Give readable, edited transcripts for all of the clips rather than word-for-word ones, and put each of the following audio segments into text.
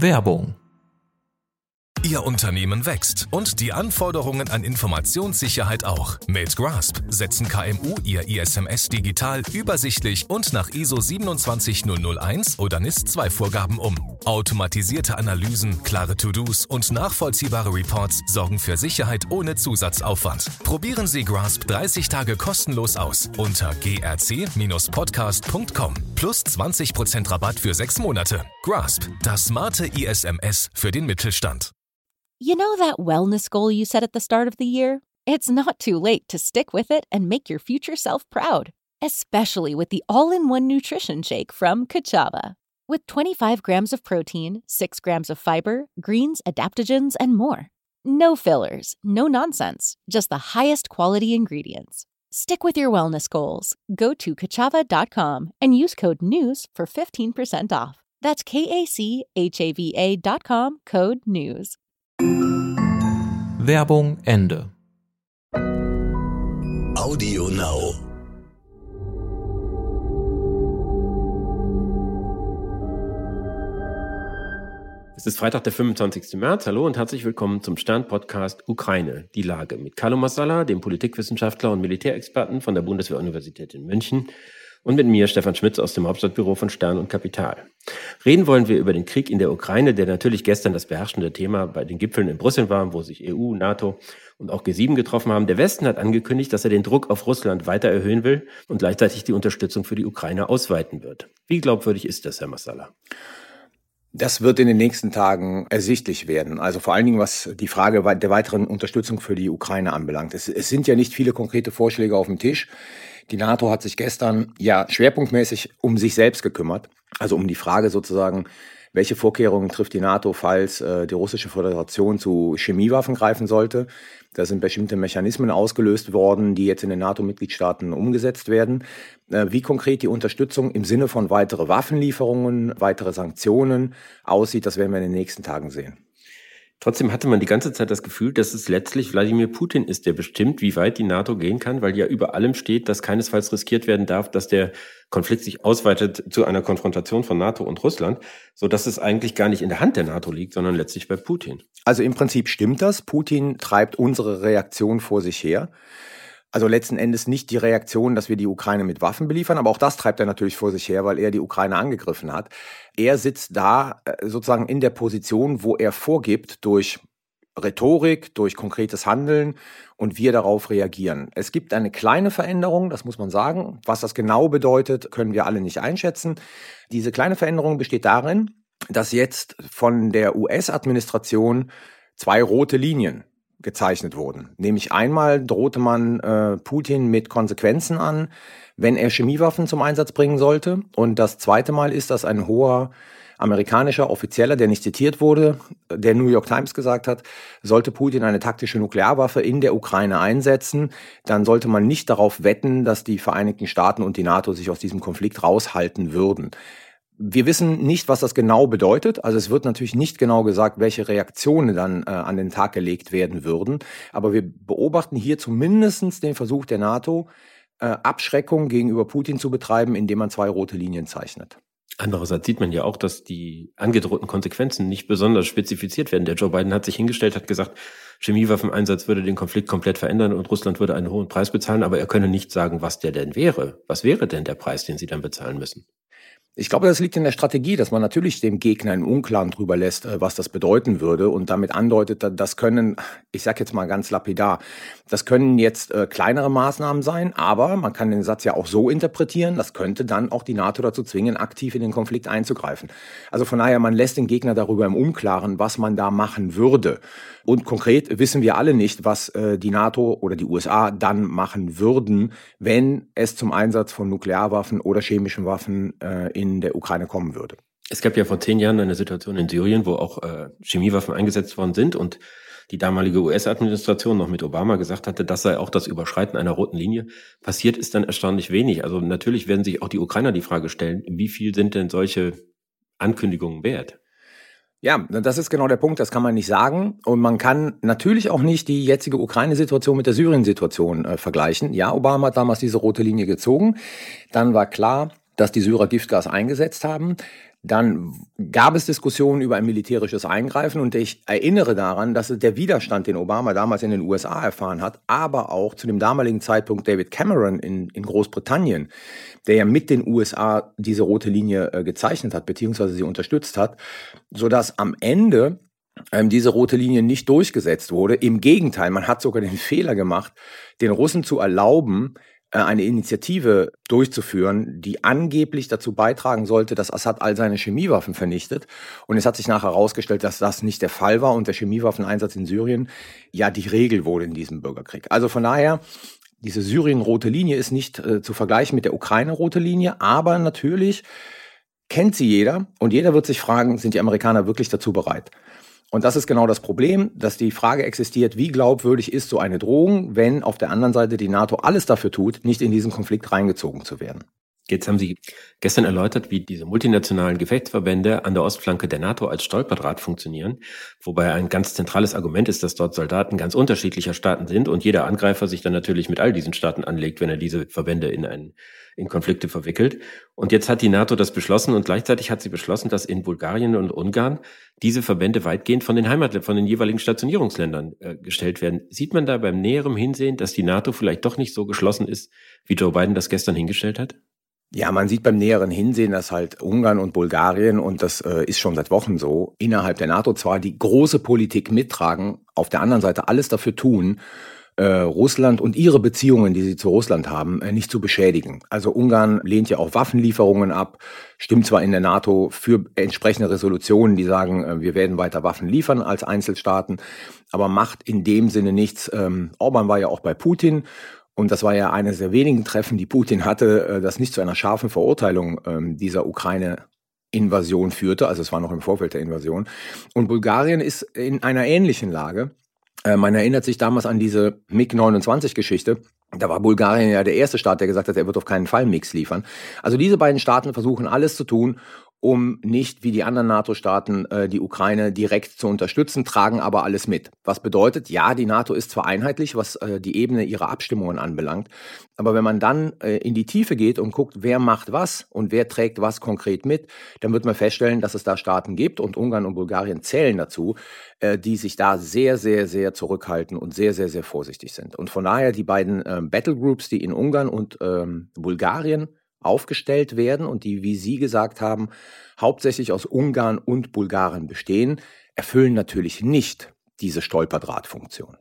Werbung. Ihr Unternehmen wächst und die Anforderungen an Informationssicherheit auch. Mit Grasp setzen KMU ihr ISMS digital, übersichtlich und nach ISO 27001 oder NIS-2-Vorgaben um. Automatisierte Analysen, klare To-Dos und nachvollziehbare Reports sorgen für Sicherheit ohne Zusatzaufwand. Probieren Sie Grasp 30 Tage kostenlos aus unter grc-podcast.com. Plus 20% Rabatt für 6 Monate. Grasp, das smarte ISMS für den Mittelstand. You know that wellness goal you set at the start of the year? It's not too late to stick with it and make your future self proud, especially with the all-in-one nutrition shake from Kachava. With 25 grams of protein, 6 grams of fiber, greens, adaptogens, and more. No fillers, no nonsense, just the highest quality ingredients. Stick with your wellness goals. Go to kachava.com and use code NEWS for 15% off. That's KACHAVA.com, code NEWS. Werbung Ende. Audio Now. Es ist Freitag, der 25. März. Hallo und herzlich willkommen zum Stern-Podcast Ukraine, die Lage mit Carlo Massala, dem Politikwissenschaftler und Militärexperten von der Bundeswehr-Universität in München, und mit mir, Stefan Schmitz, aus dem Hauptstadtbüro von Stern und Kapital. Reden wollen wir über den Krieg in der Ukraine, der natürlich gestern das beherrschende Thema bei den Gipfeln in Brüssel war, wo sich EU, NATO und auch G7 getroffen haben. Der Westen hat angekündigt, dass er den Druck auf Russland weiter erhöhen will und gleichzeitig die Unterstützung für die Ukraine ausweiten wird. Wie glaubwürdig ist das, Herr Massala? Das wird in den nächsten Tagen ersichtlich werden. Also vor allen Dingen, was die Frage der weiteren Unterstützung für die Ukraine anbelangt. Es sind ja nicht viele konkrete Vorschläge auf dem Tisch. Die NATO hat sich gestern ja schwerpunktmäßig um sich selbst gekümmert. Also um die Frage sozusagen, welche Vorkehrungen trifft die NATO, falls die russische Föderation zu Chemiewaffen greifen sollte. Da sind bestimmte Mechanismen ausgelöst worden, die jetzt in den NATO-Mitgliedstaaten umgesetzt werden. Wie konkret die Unterstützung im Sinne von weitere Waffenlieferungen, weitere Sanktionen aussieht, das werden wir in den nächsten Tagen sehen. Trotzdem hatte man die ganze Zeit das Gefühl, dass es letztlich Wladimir Putin ist, der bestimmt, wie weit die NATO gehen kann, weil ja über allem steht, dass keinesfalls riskiert werden darf, dass der Konflikt sich ausweitet zu einer Konfrontation von NATO und Russland, sodass es eigentlich gar nicht in der Hand der NATO liegt, sondern letztlich bei Putin. Also im Prinzip stimmt das. Putin treibt unsere Reaktion vor sich her. Also letzten Endes nicht die Reaktion, dass wir die Ukraine mit Waffen beliefern, aber auch das treibt er natürlich vor sich her, weil er die Ukraine angegriffen hat. Er sitzt da sozusagen in der Position, wo er vorgibt durch Rhetorik, durch konkretes Handeln und wir darauf reagieren. Es gibt eine kleine Veränderung, das muss man sagen. Was das genau bedeutet, können wir alle nicht einschätzen. Diese kleine Veränderung besteht darin, dass jetzt von der US-Administration 2 rote Linien gezeichnet wurden. Nämlich einmal drohte man Putin mit Konsequenzen an, wenn er Chemiewaffen zum Einsatz bringen sollte. Und das zweite Mal ist, dass ein hoher amerikanischer Offizieller, der nicht zitiert wurde, der New York Times gesagt hat, sollte Putin eine taktische Nuklearwaffe in der Ukraine einsetzen, dann sollte man nicht darauf wetten, dass die Vereinigten Staaten und die NATO sich aus diesem Konflikt raushalten würden. Wir wissen nicht, was das genau bedeutet. Also es wird natürlich nicht genau gesagt, welche Reaktionen dann an den Tag gelegt werden würden. Aber wir beobachten hier zumindest den Versuch der NATO, Abschreckung gegenüber Putin zu betreiben, indem man 2 rote Linien zeichnet. Andererseits sieht man ja auch, dass die angedrohten Konsequenzen nicht besonders spezifiziert werden. Der Joe Biden hat sich hingestellt, hat gesagt, Chemiewaffeneinsatz würde den Konflikt komplett verändern und Russland würde einen hohen Preis bezahlen, aber er könne nicht sagen, was der denn wäre. Was wäre denn der Preis, den sie dann bezahlen müssen? Ich glaube, das liegt in der Strategie, dass man natürlich dem Gegner im Unklaren drüber lässt, was das bedeuten würde und damit andeutet, das können, ich sage jetzt mal ganz lapidar, das können jetzt kleinere Maßnahmen sein, aber man kann den Satz ja auch so interpretieren, das könnte dann auch die NATO dazu zwingen, aktiv in den Konflikt einzugreifen. Also von daher, man lässt den Gegner darüber im Unklaren, was man da machen würde. Und konkret wissen wir alle nicht, was die NATO oder die USA dann machen würden, wenn es zum Einsatz von Nuklearwaffen oder chemischen Waffen in der Ukraine kommen würde. Es gab ja vor 10 Jahren eine Situation in Syrien, wo auch Chemiewaffen eingesetzt worden sind und die damalige US-Administration noch mit Obama gesagt hatte, das sei auch das Überschreiten einer roten Linie. Passiert ist dann erstaunlich wenig. Also natürlich werden sich auch die Ukrainer die Frage stellen, wie viel sind denn solche Ankündigungen wert? Ja, das ist genau der Punkt, das kann man nicht sagen. Und man kann natürlich auch nicht die jetzige Ukraine-Situation mit der Syrien-Situation vergleichen. Ja, Obama hat damals diese rote Linie gezogen. Dann war klar, dass die Syrer Giftgas eingesetzt haben. Dann gab es Diskussionen über ein militärisches Eingreifen und ich erinnere daran, dass der Widerstand, den Obama damals in den USA erfahren hat, aber auch zu dem damaligen Zeitpunkt David Cameron in Großbritannien, der ja mit den USA diese rote Linie gezeichnet hat, beziehungsweise sie unterstützt hat, sodass am Ende diese rote Linie nicht durchgesetzt wurde. Im Gegenteil, man hat sogar den Fehler gemacht, den Russen zu erlauben, eine Initiative durchzuführen, die angeblich dazu beitragen sollte, dass Assad all seine Chemiewaffen vernichtet. Und es hat sich nachher herausgestellt, dass das nicht der Fall war und der Chemiewaffeneinsatz in Syrien ja die Regel wurde in diesem Bürgerkrieg. Also von daher, diese Syrien-rote Linie ist nicht zu vergleichen mit der Ukraine-rote Linie, aber natürlich kennt sie jeder und jeder wird sich fragen, sind die Amerikaner wirklich dazu bereit? Und das ist genau das Problem, dass die Frage existiert, wie glaubwürdig ist so eine Drohung, wenn auf der anderen Seite die NATO alles dafür tut, nicht in diesen Konflikt reingezogen zu werden. Jetzt haben Sie gestern erläutert, wie diese multinationalen Gefechtsverbände an der Ostflanke der NATO als Stolperdraht funktionieren, wobei ein ganz zentrales Argument ist, dass dort Soldaten ganz unterschiedlicher Staaten sind und jeder Angreifer sich dann natürlich mit all diesen Staaten anlegt, wenn er diese Verbände in Konflikte verwickelt. Und jetzt hat die NATO das beschlossen und gleichzeitig hat sie beschlossen, dass in Bulgarien und Ungarn diese Verbände weitgehend von den jeweiligen Stationierungsländern gestellt werden. Sieht man da beim näheren Hinsehen, dass die NATO vielleicht doch nicht so geschlossen ist, wie Joe Biden das gestern hingestellt hat? Ja, man sieht beim näheren Hinsehen, dass halt Ungarn und Bulgarien, und das ist schon seit Wochen so, innerhalb der NATO zwar die große Politik mittragen, auf der anderen Seite alles dafür tun, Russland und ihre Beziehungen, die sie zu Russland haben, nicht zu beschädigen. Also Ungarn lehnt ja auch Waffenlieferungen ab, stimmt zwar in der NATO für entsprechende Resolutionen, die sagen, wir werden weiter Waffen liefern als Einzelstaaten, aber macht in dem Sinne nichts. Orban war ja auch bei Putin. Und das war ja eines der wenigen Treffen, die Putin hatte, das nicht zu einer scharfen Verurteilung dieser Ukraine-Invasion führte. Also es war noch im Vorfeld der Invasion. Und Bulgarien ist in einer ähnlichen Lage. Man erinnert sich damals an diese MiG-29-Geschichte. Da war Bulgarien ja der erste Staat, der gesagt hat, er wird auf keinen Fall MiGs liefern. Also diese beiden Staaten versuchen alles zu tun, um nicht wie die anderen NATO-Staaten die Ukraine direkt zu unterstützen, tragen aber alles mit. Was bedeutet, ja, die NATO ist zwar einheitlich, was die Ebene ihrer Abstimmungen anbelangt, aber wenn man dann in die Tiefe geht und guckt, wer macht was und wer trägt was konkret mit, dann wird man feststellen, dass es da Staaten gibt und Ungarn und Bulgarien zählen dazu, die sich da sehr, sehr, sehr zurückhalten und sehr, sehr, sehr vorsichtig sind. Und von daher die beiden Battlegroups, die in Ungarn und Bulgarien aufgestellt werden und die, wie Sie gesagt haben, hauptsächlich aus Ungarn und Bulgarien bestehen, erfüllen natürlich nicht diese Stolperdrahtfunktion.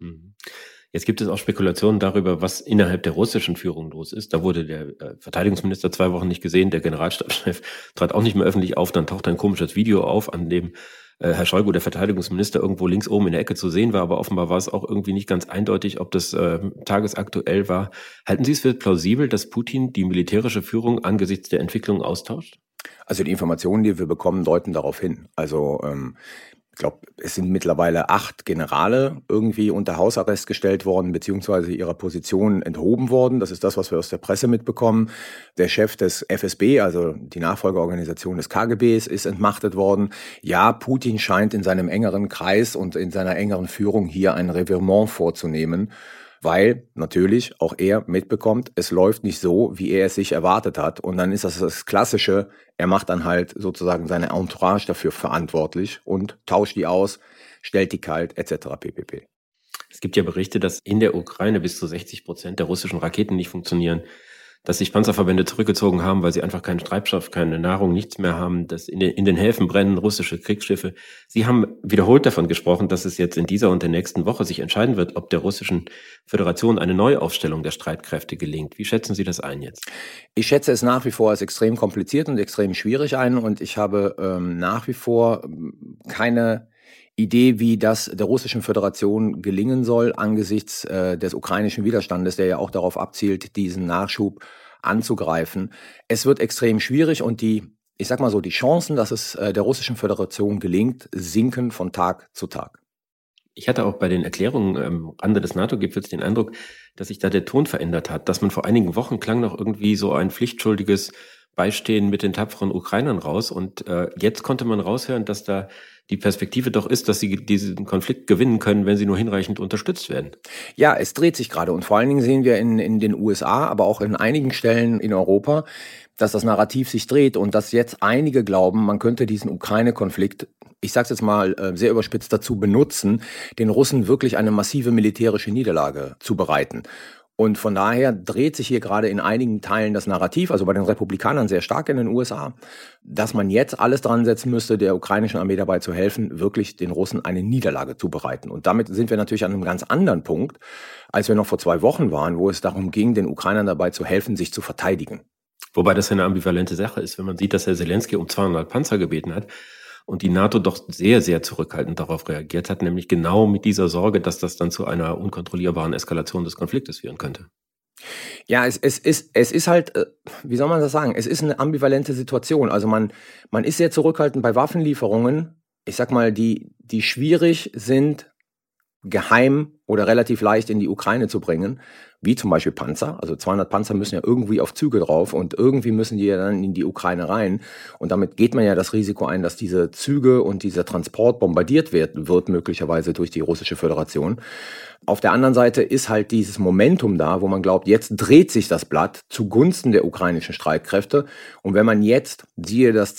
Jetzt gibt es auch Spekulationen darüber, was innerhalb der russischen Führung los ist. Da wurde der Verteidigungsminister 2 Wochen nicht gesehen, der Generalstabschef trat auch nicht mehr öffentlich auf, dann taucht ein komisches Video auf, an dem Herr Shoigu, der Verteidigungsminister, irgendwo links oben in der Ecke zu sehen war, aber offenbar war es auch irgendwie nicht ganz eindeutig, ob das tagesaktuell war. Halten Sie es für plausibel, dass Putin die militärische Führung angesichts der Entwicklung austauscht? Also die Informationen, die wir bekommen, deuten darauf hin. Also ich glaube, es sind mittlerweile 8 Generale irgendwie unter Hausarrest gestellt worden, beziehungsweise ihrer Position enthoben worden. Das ist das, was wir aus der Presse mitbekommen. Der Chef des FSB, also die Nachfolgeorganisation des KGBs, ist entmachtet worden. Ja, Putin scheint in seinem engeren Kreis und in seiner engeren Führung hier ein Revirement vorzunehmen, weil natürlich auch er mitbekommt, es läuft nicht so, wie er es sich erwartet hat. Und dann ist das Klassische, er macht dann halt sozusagen seine Entourage dafür verantwortlich und tauscht die aus, stellt die kalt, etc. pp. Es gibt ja Berichte, dass in der Ukraine bis zu 60% der russischen Raketen nicht funktionieren, dass sich Panzerverbände zurückgezogen haben, weil sie einfach keinen Treibstoff, keine Nahrung, nichts mehr haben, dass in den Häfen brennen russische Kriegsschiffe. Sie haben wiederholt davon gesprochen, dass es jetzt in dieser und der nächsten Woche sich entscheiden wird, ob der russischen Föderation eine Neuaufstellung der Streitkräfte gelingt. Wie schätzen Sie das ein jetzt? Ich schätze es nach wie vor als extrem kompliziert und extrem schwierig ein und ich habe nach wie vor keine Idee, wie das der russischen Föderation gelingen soll angesichts des ukrainischen Widerstandes, der ja auch darauf abzielt, diesen Nachschub anzugreifen. Es wird extrem schwierig und die Chancen, dass es der russischen Föderation gelingt, sinken von Tag zu Tag. Ich hatte auch bei den Erklärungen am Rande des NATO-Gipfels den Eindruck, dass sich da der Ton verändert hat, dass man vor einigen Wochen klang noch irgendwie so ein pflichtschuldiges Beistehen mit den tapferen Ukrainern raus und jetzt konnte man raushören, dass da die Perspektive doch ist, dass sie diesen Konflikt gewinnen können, wenn sie nur hinreichend unterstützt werden. Ja, es dreht sich gerade und vor allen Dingen sehen wir in den USA, aber auch in einigen Stellen in Europa, dass das Narrativ sich dreht und dass jetzt einige glauben, man könnte diesen Ukraine-Konflikt, ich sage es jetzt mal sehr überspitzt, dazu benutzen, den Russen wirklich eine massive militärische Niederlage zu bereiten. Und von daher dreht sich hier gerade in einigen Teilen das Narrativ, also bei den Republikanern sehr stark in den USA, dass man jetzt alles dran setzen müsste, der ukrainischen Armee dabei zu helfen, wirklich den Russen eine Niederlage zu bereiten. Und damit sind wir natürlich an einem ganz anderen Punkt, als wir noch vor 2 Wochen waren, wo es darum ging, den Ukrainern dabei zu helfen, sich zu verteidigen. Wobei das eine ambivalente Sache ist, wenn man sieht, dass Herr Zelensky um 200 Panzer gebeten hat und die NATO doch sehr, sehr zurückhaltend darauf reagiert hat, nämlich genau mit dieser Sorge, dass das dann zu einer unkontrollierbaren Eskalation des Konfliktes führen könnte. Ja, es ist halt, wie soll man das sagen, es ist eine ambivalente Situation. Also man ist sehr zurückhaltend bei Waffenlieferungen, ich sag mal, die schwierig sind, geheim oder relativ leicht in die Ukraine zu bringen, wie zum Beispiel Panzer. Also 200 Panzer müssen ja irgendwie auf Züge drauf und irgendwie müssen die ja dann in die Ukraine rein. Und damit geht man ja das Risiko ein, dass diese Züge und dieser Transport bombardiert wird möglicherweise durch die Russische Föderation. Auf der anderen Seite ist halt dieses Momentum da, wo man glaubt, jetzt dreht sich das Blatt zugunsten der ukrainischen Streitkräfte. Und wenn man jetzt, siehe das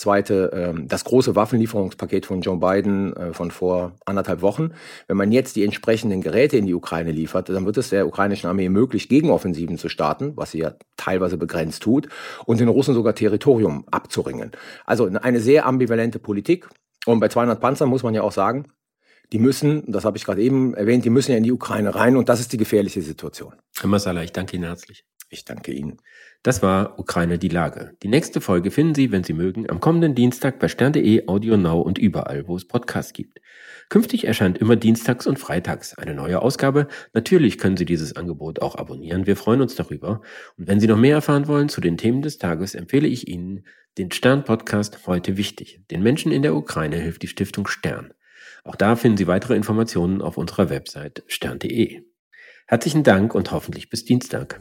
große Waffenlieferungspaket von Joe Biden von vor 1,5 Wochen, wenn man jetzt die entsprechenden Geräte in die Ukraine liefert, dann wird es der ukrainischen Armee möglich, Gegenoffensiven zu starten, was sie ja teilweise begrenzt tut, und den Russen sogar Territorium abzuringen. Also eine sehr ambivalente Politik. Und bei 200 Panzern muss man ja auch sagen, die müssen, das habe ich gerade eben erwähnt, die müssen ja in die Ukraine rein und das ist die gefährliche Situation. Herr Massala, ich danke Ihnen herzlich. Ich danke Ihnen. Das war Ukraine die Lage. Die nächste Folge finden Sie, wenn Sie mögen, am kommenden Dienstag bei stern.de, Audio Now und überall, wo es Podcasts gibt. Künftig erscheint immer dienstags und freitags eine neue Ausgabe. Natürlich können Sie dieses Angebot auch abonnieren. Wir freuen uns darüber. Und wenn Sie noch mehr erfahren wollen zu den Themen des Tages, empfehle ich Ihnen den Stern-Podcast Heute wichtig. Den Menschen in der Ukraine hilft die Stiftung Stern. Auch da finden Sie weitere Informationen auf unserer Website stern.de. Herzlichen Dank und hoffentlich bis Dienstag.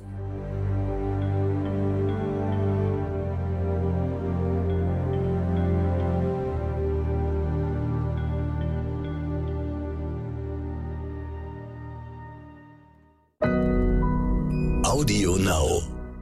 Audio Now.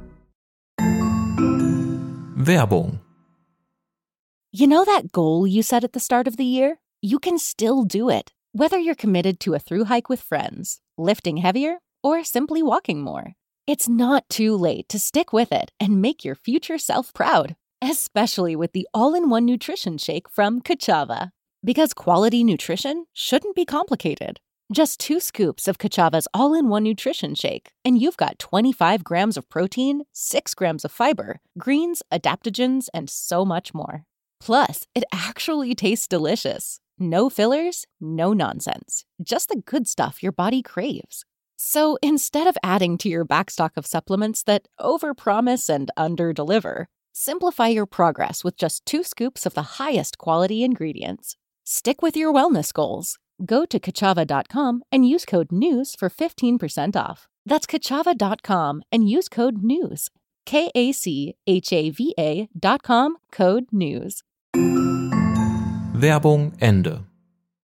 Werbung. You know that goal you set at the start of the year? You can still do it, whether you're committed to a thru hike with friends, lifting heavier, or simply walking more. It's not too late to stick with it and make your future self proud, especially with the all-in-one nutrition shake from Kachava. Because quality nutrition shouldn't be complicated. Just 2 scoops of Kachava's all-in-one nutrition shake, and you've got 25 grams of protein, 6 grams of fiber, greens, adaptogens, and so much more. Plus, it actually tastes delicious. No fillers, no nonsense. Just the good stuff your body craves. So instead of adding to your backstock of supplements that overpromise and underdeliver, simplify your progress with just 2 scoops of the highest quality ingredients. Stick with your wellness goals. Go to Kachava.com and use code NEWS for 15% off. That's Kachava.com and use code NEWS. KACHAVA.com, code NEWS. Werbung Ende.